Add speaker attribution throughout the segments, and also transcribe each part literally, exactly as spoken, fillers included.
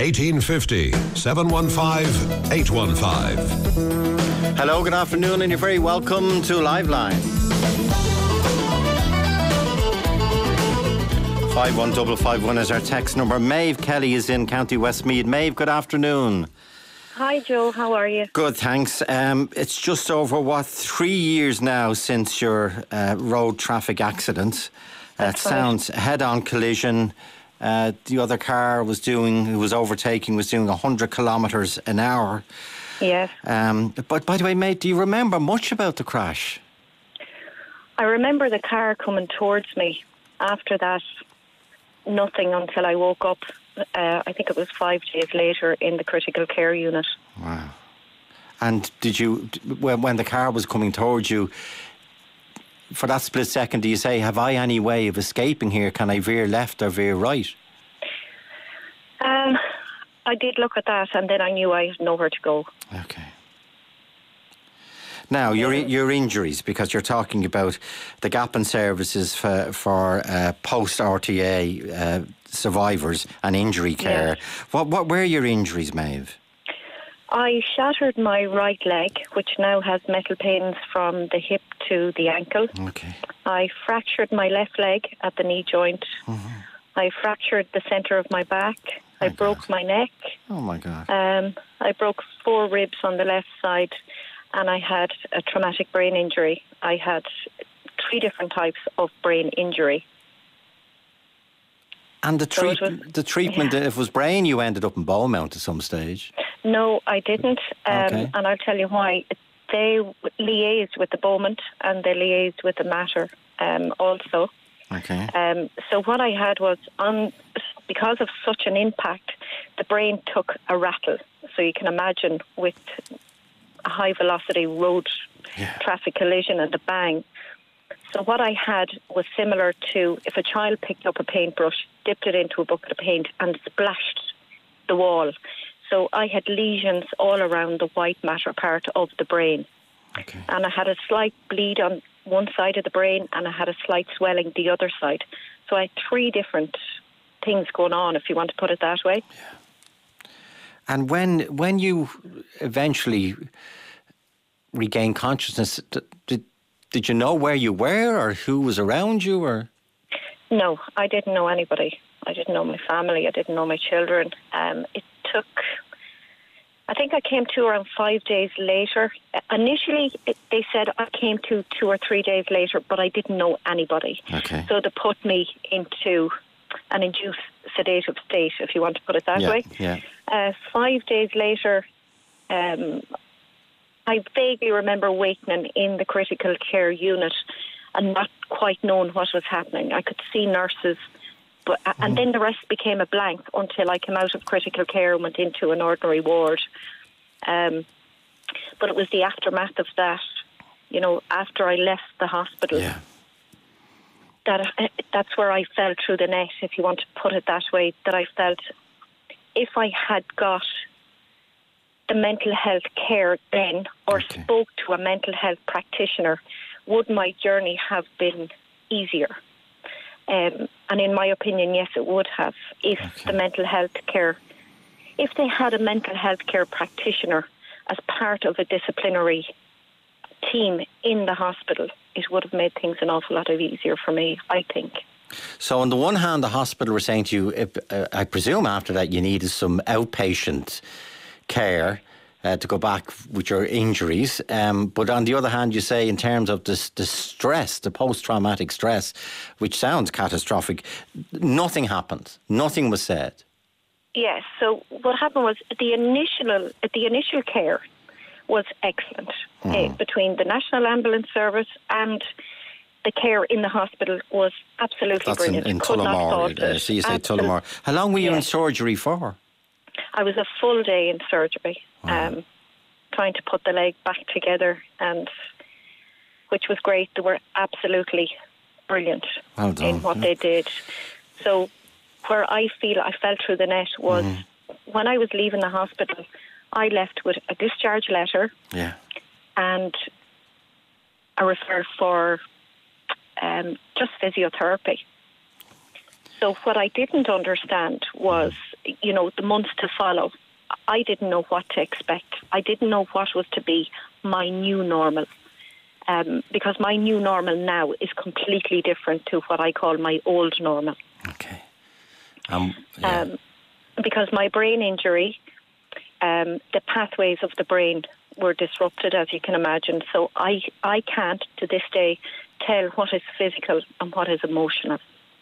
Speaker 1: eighteen fifty, seven one five, eight one five.
Speaker 2: Hello, good afternoon, and you're very welcome to Liveline. five one five five one is our text number. Maeve Kelly is in County Westmeath. Maeve, good afternoon.
Speaker 3: Hi, Joe. How are you?
Speaker 2: Good, thanks. Um, it's just over, what, three years now since your uh, road traffic accident. Uh, it sounds head-on collision. Uh, the other car was doing, who was overtaking, was doing one hundred kilometres an hour.
Speaker 3: Yes.
Speaker 2: Um, but by the way, mate, do you remember much about the crash?
Speaker 3: I remember the car coming towards me. After that, nothing until I woke up. Uh, I think it was five days later in the critical care unit.
Speaker 2: Wow. And did you, when, when the car was coming towards you, for that split second, do you say, have I any way of escaping here? Can I veer left or veer right?
Speaker 3: Um, I did look at that, and then I knew I had nowhere to go.
Speaker 2: Okay. Now, your your injuries, because you're talking about the gap in services for, for uh, post-R T A uh, survivors and injury care.
Speaker 3: Yes.
Speaker 2: What what were your injuries, Maeve?
Speaker 3: I shattered my right leg, which now has metal pins from the hip to the ankle.
Speaker 2: Okay.
Speaker 3: I fractured my left leg at the knee joint.
Speaker 2: Mm-hmm.
Speaker 3: I fractured the centre of my back. I
Speaker 2: My
Speaker 3: broke
Speaker 2: God.
Speaker 3: my neck.
Speaker 2: Oh, my God.
Speaker 3: Um, I broke four ribs on the left side, and I had a traumatic brain injury. I had three different types of brain injury.
Speaker 2: And the,
Speaker 3: So
Speaker 2: treat,
Speaker 3: it was-
Speaker 2: the treatment,
Speaker 3: yeah.
Speaker 2: if it was brain, you ended up in Beaumont at some stage.
Speaker 3: No, I didn't. Um,
Speaker 2: Okay.
Speaker 3: And I'll tell you why. They liaised with the Beaumont and they liaised with the Mater um, also.
Speaker 2: Okay.
Speaker 3: Um, so what I had was, on because of such an impact, the brain took a rattle. So you can imagine with a high velocity road
Speaker 2: Yeah.
Speaker 3: traffic collision and the bang. So what I had was similar to if a child picked up a paintbrush, dipped it into a bucket of paint and splashed the wall. So I had lesions all around the white matter part of the brain.
Speaker 2: Okay.
Speaker 3: And I had a slight bleed on one side of the brain and I had a slight swelling the other side. So I had three different things going on, if you want to put it that way.
Speaker 2: And when when you eventually regained consciousness, d- did did you know where you were or who was around you? Or
Speaker 3: No, I didn't know anybody. I didn't know my family. I didn't know my children. Um, it took, I think I came to around five days later. Uh, Initially, it, they said I came to two or three days later, but I didn't know anybody.
Speaker 2: Okay.
Speaker 3: So they put me into an induced sedative state, if you want to put it that
Speaker 2: yeah,
Speaker 3: way.
Speaker 2: yeah.
Speaker 3: Uh, five days later, um, I vaguely remember waking in the critical care unit and not quite knowing what was happening. I could see nurses, but and then the rest became a blank until I came out of critical care and went into an ordinary ward. Um, but it was the aftermath of that, you know, after I left the hospital,
Speaker 2: Yeah.
Speaker 3: that I, that's where I fell through the net, if you want to put it that way, that I felt if I had got the mental health care then or
Speaker 2: Okay.
Speaker 3: spoke to a mental health practitioner, would my journey have been easier? Um, and in my opinion, yes, it would have, if
Speaker 2: Okay.
Speaker 3: the mental health care, if they had a mental health care practitioner as part of a disciplinary team in the hospital, it would have made things an awful lot easier for me, I think.
Speaker 2: So on the one hand, the hospital were saying to you, if, uh, I presume after that you needed some outpatient care uh, to go back with your injuries. Um, but on the other hand, you say in terms of the, the stress, the post-traumatic stress, which sounds catastrophic, nothing happened. Nothing was said.
Speaker 3: Yes, so what happened was the initial, the initial care was excellent uh, between the National Ambulance Service and the care in the hospital was absolutely
Speaker 2: That's in,
Speaker 3: brilliant.
Speaker 2: in
Speaker 3: Could not fault
Speaker 2: Tullamore. Uh,
Speaker 3: it.
Speaker 2: so you say
Speaker 3: Absolute-
Speaker 2: Tullamore. How long were you in
Speaker 3: Yes.
Speaker 2: surgery for?
Speaker 3: I was a full day in surgery,
Speaker 2: Wow.
Speaker 3: um, trying to put the leg back together, and which was great. They were absolutely brilliant
Speaker 2: Well done.
Speaker 3: in what
Speaker 2: Yeah.
Speaker 3: they did. So where I feel I fell through the net was
Speaker 2: Mm-hmm.
Speaker 3: when I was leaving the hospital, I left with a discharge letter
Speaker 2: Yeah.
Speaker 3: and a referral for um, just physiotherapy. So what I didn't understand was, you know, the months to follow. I didn't know what to expect. I didn't know what was to be my new normal. Um, because my new normal now is completely different to what I call my old normal.
Speaker 2: Okay. Um, yeah.
Speaker 3: um, because my brain injury, um, the pathways of the brain were disrupted, as you can imagine. So I, I can't, to this day, tell what is physical and what is emotional.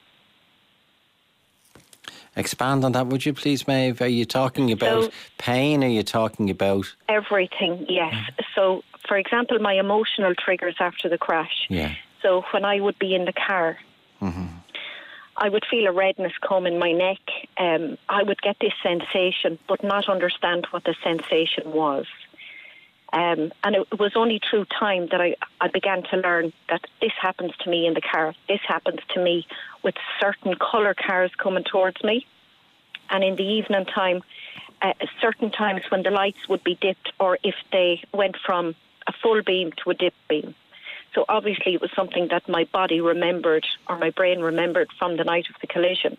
Speaker 2: Expand on that, would you please, Maeve? Are you talking about
Speaker 3: so,
Speaker 2: pain? Are you talking about...
Speaker 3: Everything, yes. Mm. So, for example, my emotional triggers after the crash.
Speaker 2: Yeah.
Speaker 3: So when I would be in the car, mm-hmm. I would feel a redness come in my neck. Um, I would get this sensation, but not understand what the sensation was. Um, and it was only through time that I, I began to learn that this happens to me in the car. This happens to me with certain colour cars coming towards me. And in the evening time, uh, certain times when the lights would be dipped, or if they went from a full beam to a dip beam. So obviously it was something that my body remembered, or my brain remembered, from the night of the collision.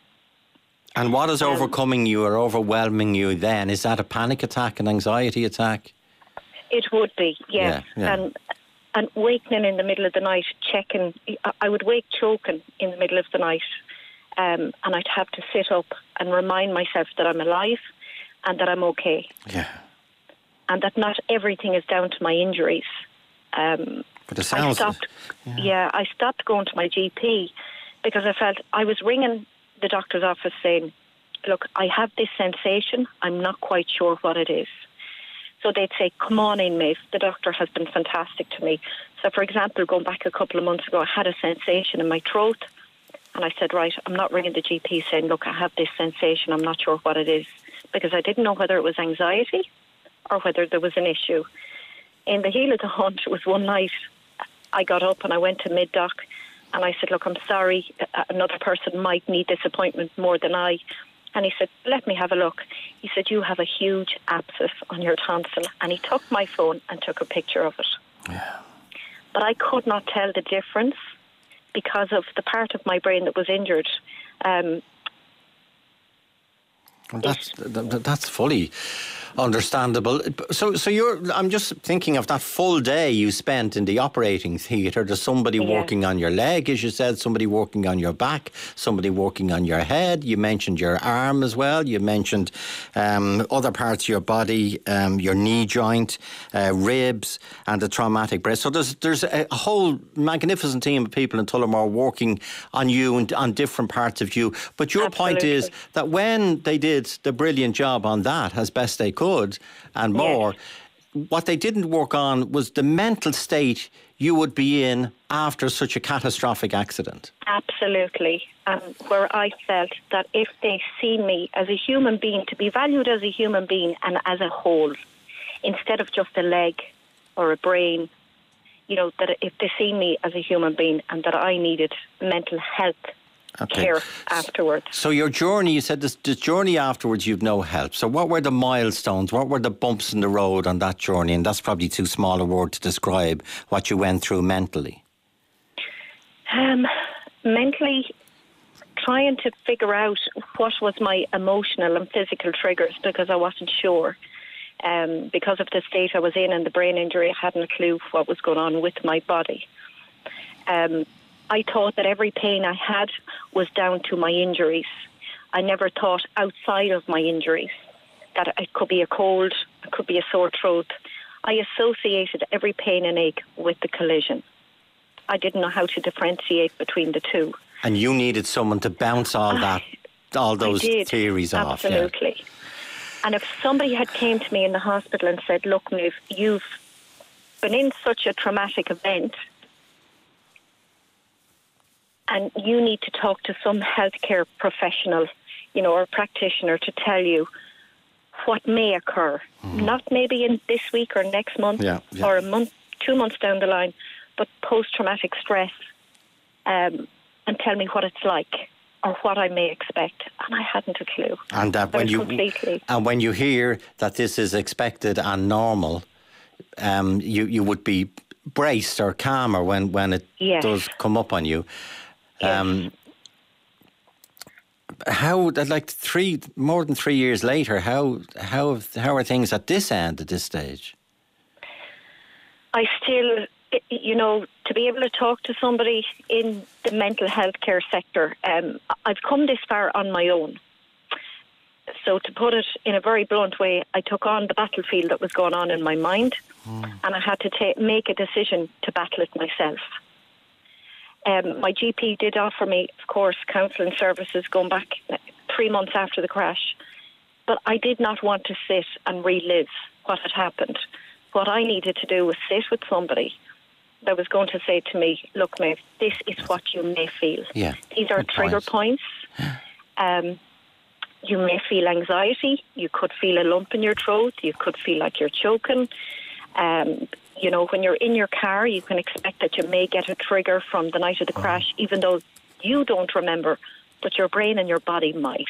Speaker 2: And what is um, overcoming you or overwhelming you then? Is that a panic attack, an anxiety attack?
Speaker 3: It would be, yes. Yeah, yeah. And and waking in the middle of the night, checking. I would wake choking in the middle of the night, um, and I'd have to sit up and remind myself that I'm alive and that I'm okay.
Speaker 2: Yeah.
Speaker 3: And that not everything is down to my injuries. Um,
Speaker 2: but it sounds...
Speaker 3: I stopped,
Speaker 2: yeah.
Speaker 3: yeah, I stopped going to my G P because I felt I was ringing the doctor's office saying, look, I have this sensation. I'm not quite sure what it is. So they'd say, come on in, Maeve. The doctor has been fantastic to me. So, for example, going back a couple of months ago, I had a sensation in my throat. And I said, right, I'm not ringing the G P saying, look, I have this sensation. I'm not sure what it is. Because I didn't know whether it was anxiety or whether there was an issue. In the heel of the hunt, it was one night I got up and I went to mid-doc and I said, look, I'm sorry, another person might need this appointment more than I. And he said, let me have a look. He said, you have a huge abscess on your tonsil. And he took my phone and took a picture of it.
Speaker 2: Yeah.
Speaker 3: But I could not tell the difference because of the part of my brain that was injured. Um,
Speaker 2: well, that's that's fully understandable. So, so you're. I'm just thinking of that full day you spent in the operating theatre. There's somebody
Speaker 3: yeah.
Speaker 2: working on your leg, as you said. Somebody working on your back. Somebody working on your head. You mentioned your arm as well. You mentioned um, other parts of your body, um, your knee joint, uh, ribs, and the traumatic brain. So there's there's a whole magnificent team of people in Tullamore working on you and on different parts of you. But your
Speaker 3: Absolutely.
Speaker 2: point is that when they did the brilliant job on that, as best they could, and more, yes. what they didn't work on was the mental state you would be in after such a catastrophic accident.
Speaker 3: Absolutely. Um, where I felt that if they see me as a human being, to be valued as a human being and as a whole, instead of just a leg or a brain, you know, that if they see me as a human being and that I needed mental health Okay. care afterwards.
Speaker 2: So your journey, you said this, this journey afterwards, you've no help. So what were the milestones? What were the bumps in the road on that journey? And that's probably too small a word to describe what you went through mentally.
Speaker 3: Um, mentally, trying to figure out what was my emotional and physical triggers because I wasn't sure. Um, because of the state I was in and the brain injury, I hadn't a clue what was going on with my body. Um, I thought that every pain I had was down to my injuries. I never thought outside of my injuries, that it could be a cold, it could be a sore throat. I associated every pain and ache with the collision. I didn't know how to differentiate between the two.
Speaker 2: And you needed someone to bounce all that, all those theories off.
Speaker 3: Absolutely. Yeah. And if somebody had came to me in the hospital and said, look, Maeve, you've been in such a traumatic event, and you need to talk to some healthcare professional, you know, or practitioner to tell you what may occur. Mm. Not maybe in this week or next month
Speaker 2: yeah, yeah.
Speaker 3: or a month, two months down the line, but post-traumatic stress, um, and tell me what it's like or what I may expect. And I hadn't a clue.
Speaker 2: And that when you
Speaker 3: completely.
Speaker 2: and when you hear that this is expected and normal, um, you you would be braced or calmer when when it
Speaker 3: yes.
Speaker 2: does come up on you. Um, how, like three, more than three years later, how how how are things at this end, at this stage?
Speaker 3: I still, you know, to be able to talk to somebody in the mental health care sector, um, I've come this far on my own. So to put it in a very blunt way, I took on the battlefield that was going on in my mind, mm. and I had to ta- make a decision to battle it myself. Um, my G P did offer me, of course, counselling services going back three months after the crash, but I did not want to sit and relive what had happened. What I needed to do was sit with somebody that was going to say to me, look, Maeve, this is what you may feel.
Speaker 2: Yeah,
Speaker 3: these are trigger
Speaker 2: point.
Speaker 3: points. Um, you may feel anxiety. You could feel a lump in your throat. You could feel like you're choking. Um, you know, when you're in your car, you can expect that you may get a trigger from the night of the crash, even though you don't remember, but your brain and your body might.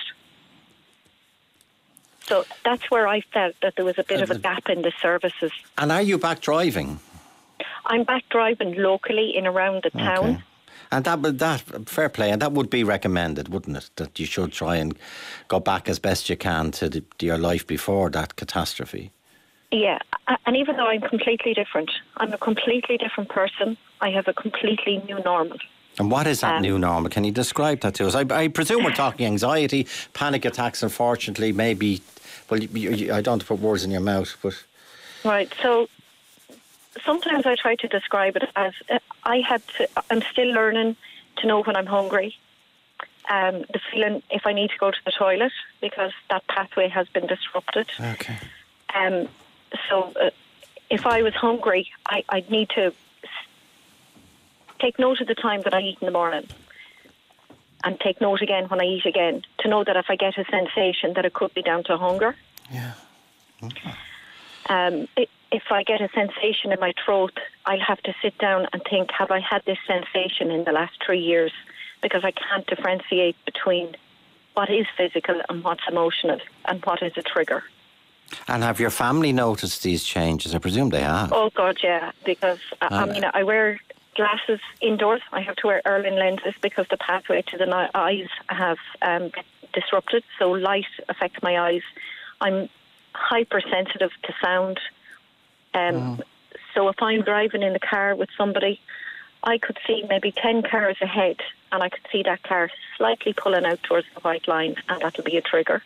Speaker 3: So that's where I felt that there was a bit of a gap in the services.
Speaker 2: And are you back driving?
Speaker 3: I'm back driving locally in around the town.
Speaker 2: Okay. And that would, that, fair play, and that would be recommended, wouldn't it? That you should try and go back as best you can to, the, to your life before that catastrophe.
Speaker 3: Yeah, and even though I'm completely different, I'm a completely different person. I have a completely new normal. And
Speaker 2: what is that um, new normal? Can you describe that to us? I, I presume we're talking anxiety, panic attacks, unfortunately, maybe. Well, you, you, I don't want to put words in your mouth, but...
Speaker 3: Right, so sometimes I try to describe it as uh, I had to, I'm still learning to know when I'm hungry. Um, the feeling if I need to go to the toilet, because that pathway has been disrupted.
Speaker 2: Okay.
Speaker 3: Um, so uh, if I was hungry, I, I'd need to take note of the time that I eat in the morning, and take note again when I eat again, to know that if I get a sensation that it could be down to hunger.
Speaker 2: Yeah. Okay.
Speaker 3: Um, it, if I get a sensation in my throat, I'll have to sit down and think, have I had this sensation in the last three years? Because I can't differentiate between what is physical and what's emotional and what is a trigger. And
Speaker 2: have your family noticed these changes? I presume they have.
Speaker 3: Oh, God, yeah. Because, uh, I mean, I wear glasses indoors. I have to wear Erlen lenses because the pathway to the eyes have um, disrupted. So light affects my eyes. I'm hypersensitive to sound. Um, mm. So if I'm driving in the car with somebody, I could see maybe ten cars ahead, and I could see that car slightly pulling out towards the white line, and that'll be a trigger.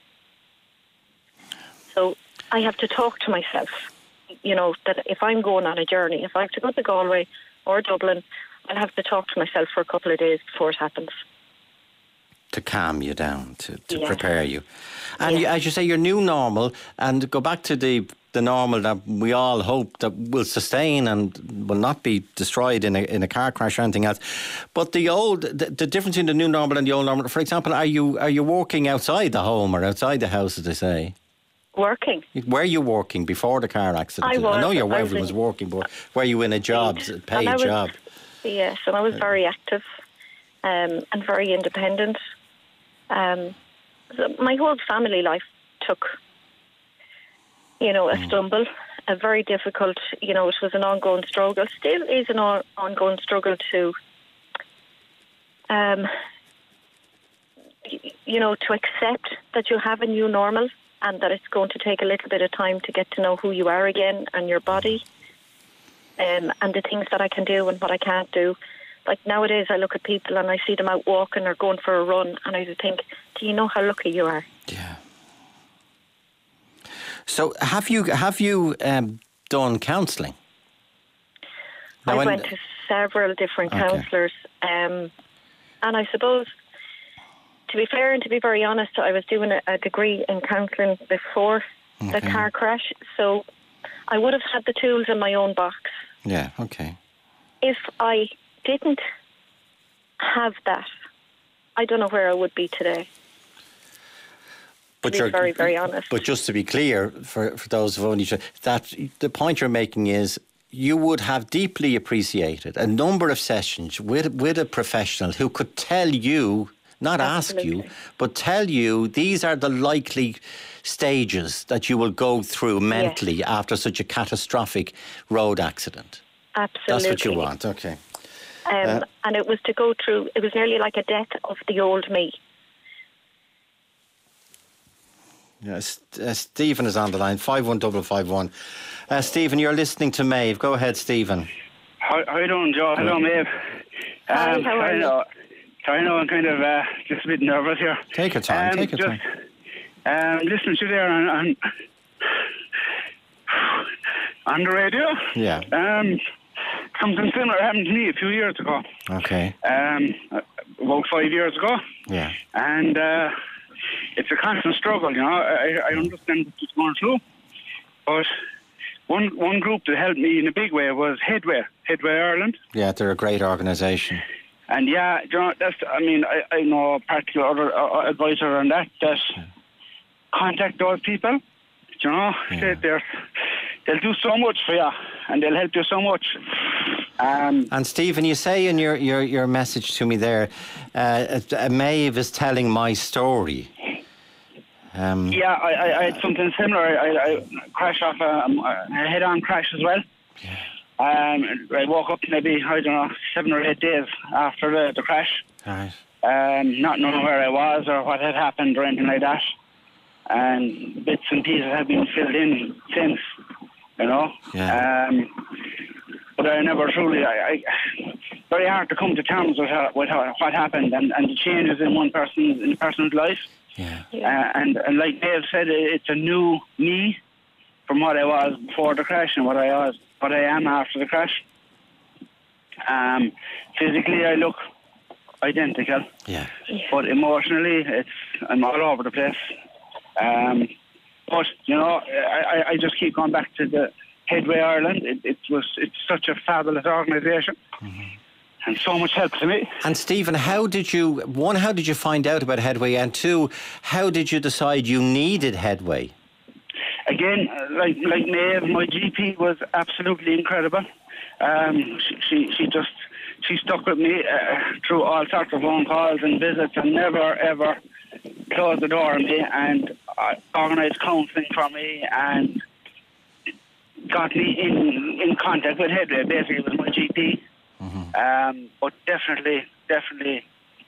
Speaker 3: So I have to talk to myself, you know, that if I'm going on a journey, if I have to go to Galway or Dublin, I'll have to talk to myself for a couple of days before it happens.
Speaker 2: To calm you down, to, to
Speaker 3: yeah.
Speaker 2: prepare you. And
Speaker 3: yeah.
Speaker 2: you, as you say, your new normal, and go back to the, the normal that we all hope that will sustain and will not be destroyed in a, in a car crash or anything else. But the old, the, the difference in the new normal and the old normal, for example, are you are you working outside the home or outside the house, as they say?
Speaker 3: Working.
Speaker 2: Were you working before the car accident?
Speaker 3: I was.
Speaker 2: I know your wife was,
Speaker 3: was
Speaker 2: working, but were you in a job, a paid
Speaker 3: was,
Speaker 2: job?
Speaker 3: Yes, and I was very active um, and very independent. Um, so my whole family life took, you know, a mm. stumble, a very difficult, you know, it was an ongoing struggle. Still is an on- ongoing struggle to, um, y- you know, to accept that you have a new normal and that it's going to take a little bit of time to get to know who you are again and your body, um, and the things that I can do and what I can't do. Like nowadays I look at people and I see them out walking or going for a run, and I just think, do you know how lucky you are?
Speaker 2: Yeah. So have you have you um, done counselling?
Speaker 3: I went to several different okay. counsellors, um, and I suppose, to be fair and to be very honest, I was doing a, a degree in counselling before okay. the car crash, so I would have had the tools in my own box.
Speaker 2: Yeah, okay.
Speaker 3: If I didn't have that, I don't know where I would be today. But to be very, very honest.
Speaker 2: But just to be clear, for, for those who only that the point you're making is you would have deeply appreciated a number of sessions with with a professional who could tell you, not Absolutely. ask you, but tell you these are the likely stages that you will go through mentally yes. after such a catastrophic road accident.
Speaker 3: Absolutely.
Speaker 2: That's what you want, okay.
Speaker 3: Um, uh, and it was to go through, it was nearly like a death of the old me.
Speaker 2: Yeah, uh, Stephen is on the line, five one five five one. Uh, Stephen, you're listening to Maeve. Go ahead, Stephen.
Speaker 4: How, how you doing, Joe? Hello, Maeve.
Speaker 3: Hi,
Speaker 4: Um,
Speaker 3: how are
Speaker 4: I
Speaker 3: you?
Speaker 4: know, I know I'm kind of uh, just a bit nervous here.
Speaker 2: Take your time,
Speaker 4: Um,
Speaker 2: take your
Speaker 4: just,
Speaker 2: time.
Speaker 4: Um, listen to you there on, on, on the radio.
Speaker 2: Yeah.
Speaker 4: Um, something similar happened to me a few years ago.
Speaker 2: Okay.
Speaker 4: Um, about five years ago.
Speaker 2: Yeah.
Speaker 4: And uh, it's a constant struggle, you know. I, I understand what you're going through. But one one group that helped me in a big way was Headway, Headway Ireland.
Speaker 2: Yeah, they're a great organisation.
Speaker 4: And yeah, you know, that's, I mean, I, I know a particular other uh, advisor on that, that yeah. contact those people, you know, yeah. they, they're, they'll do so much for you and they'll help you so much. Um,
Speaker 2: and Stephen, you say in your, your, your message to me there, uh, uh, Maeve is telling my story. Um,
Speaker 4: yeah, I, I, I had something similar. I, I crashed off a, a head-on crash as well.
Speaker 2: Yeah.
Speaker 4: Um, I woke up maybe, I don't know, seven or eight days after the, the crash.
Speaker 2: Right.
Speaker 4: Um, not knowing where I was or what had happened or anything like that. And bits and pieces have been filled in since, you know.
Speaker 2: Yeah.
Speaker 4: Um, but I never truly, I, I, very hard to come to terms with, how, with how, what happened and, and the changes in one person's, in a person's life.
Speaker 2: Yeah.
Speaker 4: Uh, and, and like Dave said, it's a new me from what I was before the crash and what I was, what I am after the crash. Um, physically, I look identical.
Speaker 2: Yeah.
Speaker 4: But emotionally, it's I'm all over the place. Um, but you know, I, I just keep going back to the Headway Ireland. It, it was it's such a fabulous organisation. Mm-hmm. And so much help to me.
Speaker 2: And Stephen, how did you, one, how did you find out about Headway? And two, how did you decide you needed Headway?
Speaker 4: Again, like like Maeve, my G P was absolutely incredible. Um, she, she she just, she stuck with me uh, through all sorts of phone calls and visits and never ever closed the door on me and uh, organised counselling for me and got me in, in contact with Headway. Basically, it was my G P. Mm-hmm. Um, but definitely, definitely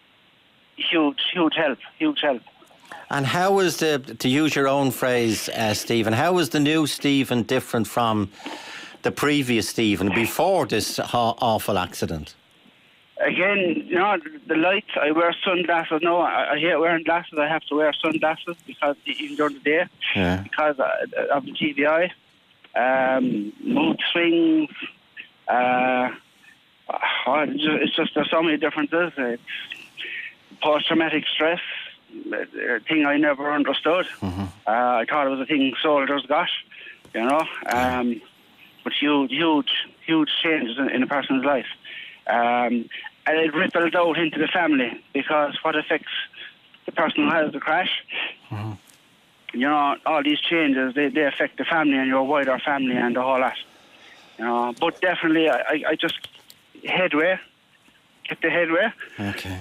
Speaker 4: huge, huge help, huge help.
Speaker 2: And how was the, to use your own phrase, uh, Stephen, how was the new Stephen different from the previous Stephen before this ha- awful accident?
Speaker 4: Again, you know, the lights, I wear sunglasses. No, I, I hate wearing glasses. I have to wear sunglasses because even during the day,
Speaker 2: yeah.
Speaker 4: because of the T B I, um, mood swings, uh, Oh, it's just there's so many differences. It's post-traumatic stress, a thing I never understood. Mm-hmm. Uh, I thought it was a thing soldiers got, you know. Um, but huge, huge, huge changes in, in a person's life. Um, and it ripples out into the family because what affects the person who has the crash, mm-hmm. you know, all these changes, they, they affect the family and your wider family and the whole lot. You know, but definitely, I, I just... Headway, get the Headway.
Speaker 2: Okay.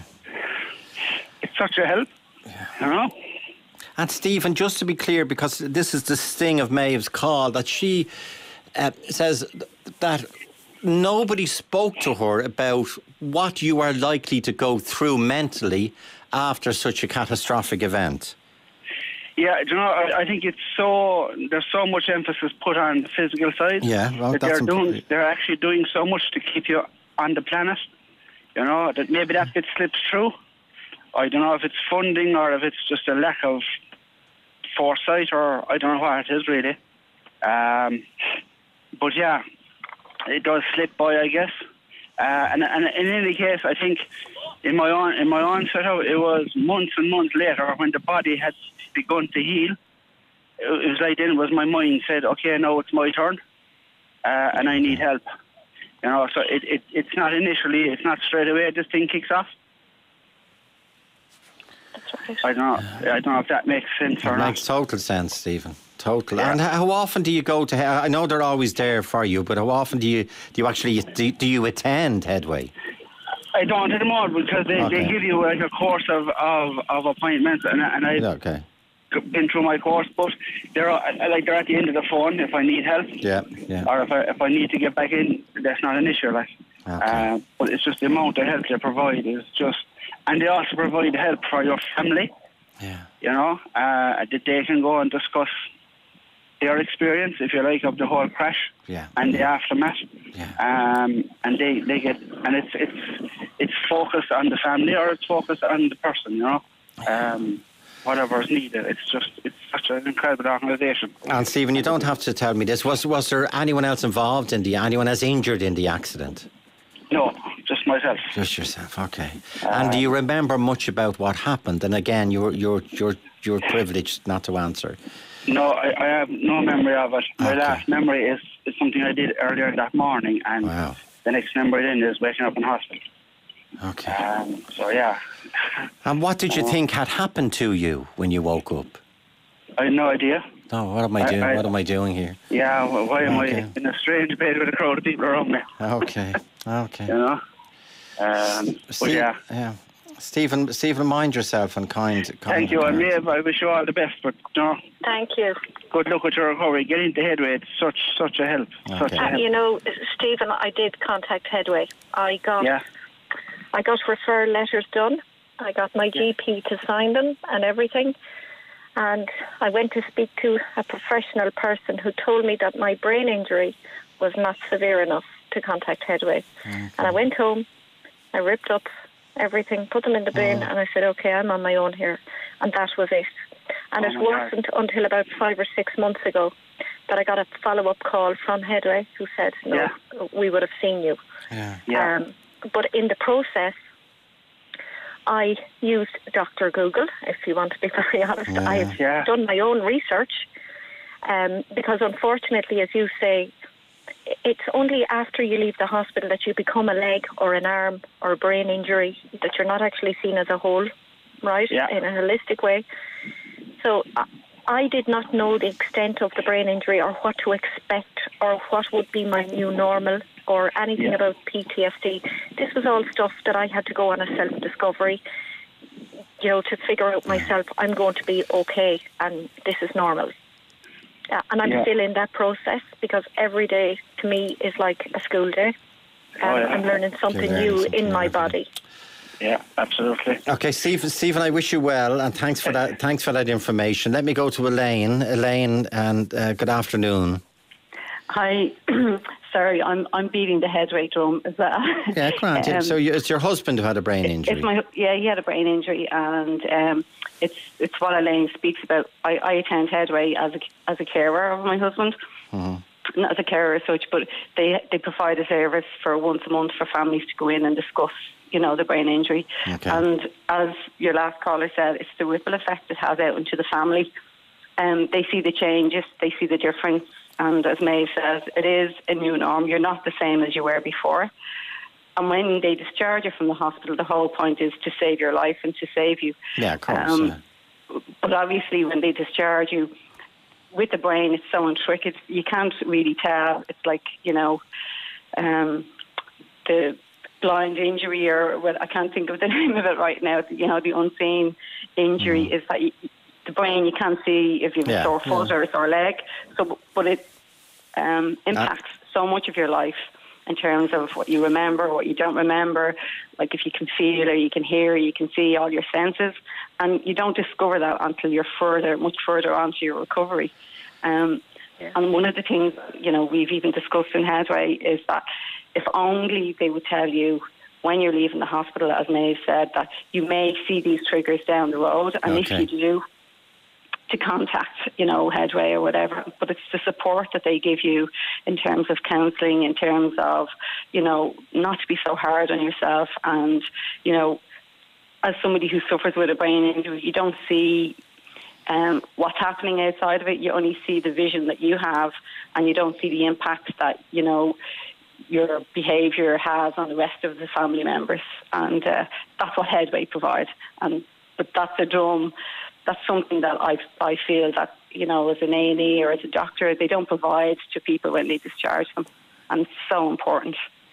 Speaker 4: It's such a help, yeah. you know.
Speaker 2: And Stephen, just to be clear, because this is the sting of Maeve's call, that she uh, says that nobody spoke to her about what you are likely to go through mentally after such a catastrophic event.
Speaker 4: Yeah, you know, I, I think it's so, there's so much emphasis put on the physical side.
Speaker 2: Yeah, well,
Speaker 4: that
Speaker 2: that's
Speaker 4: they're doing, they're actually doing so much to keep you on the planet. You know, that maybe that bit slips through. I don't know if it's funding or if it's just a lack of foresight or I don't know what it is really. Um, but yeah, it does slip by, I guess. Uh, and, and in any case, I think in my own in my own setup, it was months and months later when the body had begun to heal. It was like then it was my mind said, okay, now it's my turn, uh, and I need help. You know, so it, it it's not initially, it's not straight away this thing kicks off.
Speaker 3: That's right.
Speaker 4: I don't know. I don't know if that makes sense or
Speaker 2: not. It makes total sense, Stephen. Total. Yeah. And how often do you go to? I know they're always there for you, but how often do you do you actually do, do you attend Headway?
Speaker 4: I don't at the moment because they,
Speaker 2: okay.
Speaker 4: they give you like a course of of, of appointments, and and I.
Speaker 2: Okay.
Speaker 4: Been through my course, but they're like they're at the end of the phone if I need help.
Speaker 2: Yeah, yeah.
Speaker 4: Or if I if I need to get back in, that's not an issue. Like, okay. uh, but it's just the amount of help they provide is just, and they also provide help for your family.
Speaker 2: Yeah.
Speaker 4: You know, uh, that they can go and discuss their experience, if you like, of the whole crash
Speaker 2: Yeah.
Speaker 4: and the
Speaker 2: yeah.
Speaker 4: aftermath.
Speaker 2: Yeah.
Speaker 4: Um, and they, they get, and it's it's it's focused on the family or it's focused on the person, you know. Um, whatever is needed. It's just, it's such an incredible organisation.
Speaker 2: And Stephen, you don't have to tell me this. Was was there anyone else involved in the, anyone else injured in the accident?
Speaker 4: No, just myself.
Speaker 2: Just yourself, okay. And do you remember much about what happened? And again, you're you're you're you're privileged not to answer.
Speaker 4: No, I, I have no memory of it. My
Speaker 2: Okay.
Speaker 4: last memory is, is something I did earlier that morning, and
Speaker 2: Wow.
Speaker 4: the next memory then is waking up in hospital.
Speaker 2: Okay.
Speaker 4: Um, so yeah,
Speaker 2: And what did you think had happened to you when you woke up?
Speaker 4: I had no idea.
Speaker 2: Oh, what am I
Speaker 4: I-
Speaker 2: doing?
Speaker 4: I-
Speaker 2: what am I doing here?
Speaker 4: Yeah, well, why am
Speaker 2: Okay.
Speaker 4: I in a strange bed with a crowd of people around me?
Speaker 2: Okay. Okay.
Speaker 4: You know. Um, but
Speaker 2: Steve-
Speaker 4: yeah,
Speaker 2: yeah. Stephen, Stephen, mind yourself and kind. kind
Speaker 4: thank you, and Maeve, I wish you all the best. But no,
Speaker 3: Thank you.
Speaker 4: good luck with your recovery. Get into Headway. It's such such a help. Such
Speaker 2: Okay.
Speaker 4: a
Speaker 3: Uh,
Speaker 4: help.
Speaker 3: you know, Stephen, I did contact Headway. I got
Speaker 4: Yeah.
Speaker 3: I got referral letters done. I got my G P to sign them and everything. And I went to speak to a professional person who told me that my brain injury was not severe enough to contact Headway. And I went home, I ripped up everything, put them in the bin, and I said, okay, I'm on my own here. And that was it. And
Speaker 4: Oh
Speaker 3: it
Speaker 4: my God.
Speaker 3: wasn't until about five or six months ago that I got a follow-up call from Headway who said, no,
Speaker 4: Yeah.
Speaker 3: we would have seen you.
Speaker 2: Yeah.
Speaker 4: Yeah.
Speaker 3: Um, but in the process, I used Doctor Google, if you want to be very honest.
Speaker 2: Yeah.
Speaker 3: I've
Speaker 4: Yeah.
Speaker 3: done my own research um, because unfortunately, as you say, it's only after you leave the hospital that you become a leg or an arm or a brain injury, that you're not actually seen as a whole, right,
Speaker 4: Yeah.
Speaker 3: in a holistic way. So I, I did not know the extent of the brain injury or what to expect or what would be my new normal or anything
Speaker 4: Yeah.
Speaker 3: about P T S D. This was all stuff that I had to go on a self-discovery, you know, to figure out myself, I'm going to be okay and this is normal. Uh, and I'm
Speaker 4: Yeah.
Speaker 3: still in that process because every day to me is like a school day.
Speaker 4: Oh,
Speaker 3: Um,
Speaker 4: yeah.
Speaker 3: I'm learning something
Speaker 2: learning
Speaker 3: new
Speaker 2: something
Speaker 3: in my
Speaker 2: new,
Speaker 3: body.
Speaker 4: Yeah, absolutely.
Speaker 2: Okay, Stephen, Stephen, I wish you well, and thanks for that. Thanks for that information. Let me go to Elaine. Elaine, and uh, good afternoon.
Speaker 5: Hi, sorry, I'm I'm beating the Headway drum as well.
Speaker 2: Yeah, granted.
Speaker 5: Um,
Speaker 2: so you, it's your husband who had a brain injury.
Speaker 5: It's my yeah, he had a brain injury, and um, it's it's what Elaine speaks about. I, I attend Headway as a as a carer of my husband,
Speaker 2: Mm-hmm.
Speaker 5: not as a carer as such, but they they provide a service for once a month for families to go in and discuss, you know, the brain injury.
Speaker 2: Okay.
Speaker 5: And as your last caller said, it's the ripple effect it has out into the family. Um, they see the changes, they see the difference. And as Maeve says, it is a new norm. You're not the same as you were before. And when they discharge you from the hospital, the whole point is to save your life and to save you.
Speaker 2: Yeah, of course.
Speaker 5: Um,
Speaker 2: yeah.
Speaker 5: But obviously, when they discharge you with the brain, it's so intricate. You can't really tell. It's like, you know, um, the blind injury, or well, I can't think of the name of it right now. You know, the unseen injury
Speaker 2: Mm.
Speaker 5: is that you, the brain, you can't see if you have
Speaker 2: Yeah,
Speaker 5: a sore foot
Speaker 2: yeah.
Speaker 5: or a sore leg. So, but it um, impacts so much of your life in terms of what you remember, what you don't remember, like if you can feel or you can hear, you can see, all your senses, and you don't discover that until you're further, much further onto your recovery. Um,
Speaker 3: Yeah.
Speaker 5: And one of the things, you know, we've even discussed in Headway is that if only they would tell you when you're leaving the hospital, as Maeve said, that you may see these triggers down the road, and
Speaker 2: Okay.
Speaker 5: if you do, to contact, you know, Headway or whatever. But it's the support that they give you in terms of counselling, in terms of, you know, not to be so hard on yourself. And, you know, as somebody who suffers with a brain injury, you don't see um, what's happening outside of it. You only see the vision that you have, and you don't see the impact that, you know, your behaviour has on the rest of the family members. And uh, that's what Headway provides. And but that's a drum. That's something that I I feel that, you know, as an A and E or as a doctor, they don't provide to people when they discharge them. And it's so important.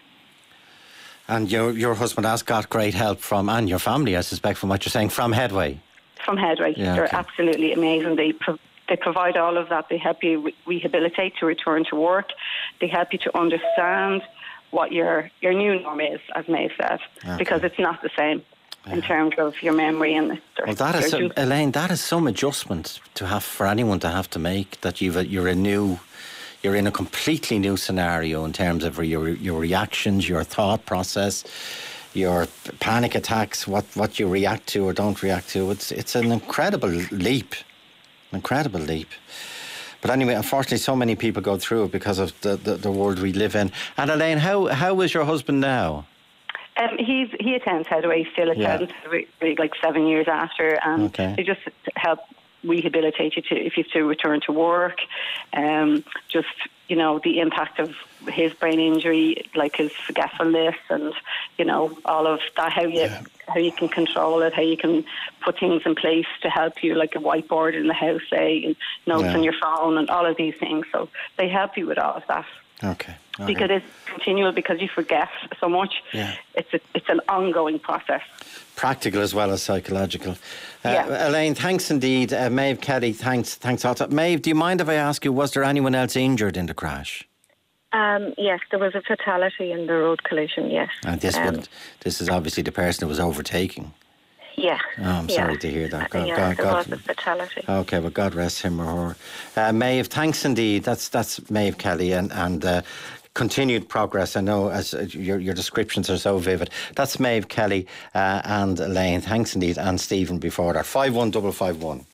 Speaker 2: And your your husband has got great help from, and your family, I suspect, from what you're saying, from Headway.
Speaker 5: From Headway.
Speaker 2: Yeah,
Speaker 5: They're
Speaker 2: okay.
Speaker 5: absolutely amazing. They pro- they provide all of that. They help you re- rehabilitate to return to work. They help you to understand what your your new norm is, as Maeve said,
Speaker 2: Okay.
Speaker 5: because it's not the same. yeah. in terms of your memory and.
Speaker 2: Well, that is some, Elaine. That is some adjustment to have for anyone to have to make. That you've a, you're a new, you're in a completely new scenario in terms of your your reactions, your thought process, your panic attacks, what, what you react to or don't react to. It's it's an incredible leap, an incredible leap. But anyway, unfortunately, so many people go through it because of the, the, the world we live in. And Elaine, how how is your husband now?
Speaker 5: Um, he's he attends Headway, still attends yeah. like seven years after, and
Speaker 2: okay.
Speaker 5: they just help rehabilitate you to if you have to return to work. Um, just you know the impact of his brain injury, like his forgetfulness, and you know all of that. How you yeah. how you can control it, how you can put things in place to help you, like a whiteboard in the house, say, and notes yeah. on your phone, and all of these things. So they help you with all of that.
Speaker 2: Okay. okay.
Speaker 5: Because it's continual, because you forget so much.
Speaker 2: Yeah.
Speaker 5: It's a, it's an ongoing process.
Speaker 2: Practical as well as psychological. Uh,
Speaker 5: yeah.
Speaker 2: Elaine, thanks indeed. Uh, Maeve Kelly, thanks, thanks also. Maeve, do you mind if I ask you, was there anyone else injured in the crash?
Speaker 3: Um, yes, there was a fatality in the road collision, yes.
Speaker 2: And this
Speaker 3: um,
Speaker 2: would, this is obviously the person who was overtaking.
Speaker 3: Yeah.
Speaker 2: Oh, I'm sorry
Speaker 3: yeah.
Speaker 2: to hear that. God,
Speaker 3: yeah,
Speaker 2: God,
Speaker 3: there
Speaker 2: God.
Speaker 3: was a fatality.
Speaker 2: Okay, well, God rest him or her. Uh, Maeve, thanks indeed. That's that's Maeve Kelly, and and uh, continued progress. I know as uh, your your descriptions are so vivid. That's Maeve Kelly uh, and Elaine. Thanks indeed, and Stephen before that. Five one double five one.